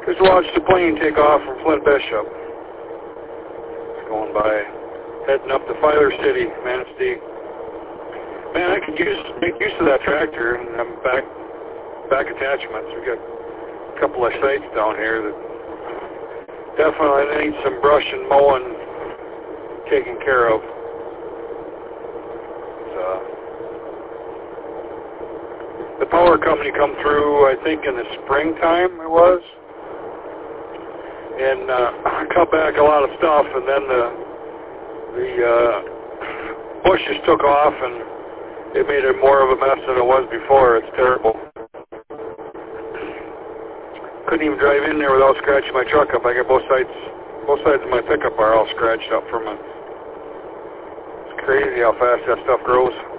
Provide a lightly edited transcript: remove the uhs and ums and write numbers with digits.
Just watched the plane take off from Flint Bishop. It's going by, heading up to Filer City, Manistee. Man, I could make use of that tractor and back attachments. We got a couple of sites down here that definitely need some brush and mowing taken care of. The power company come through, I think, in the springtime it was, and cut back a lot of stuff, and then the bushes took off, and it made it more of a mess than it was before. It's terrible. Couldn't even drive in there without scratching my truck up. I got both sides of my pickup are all scratched up from it. It's crazy how fast that stuff grows.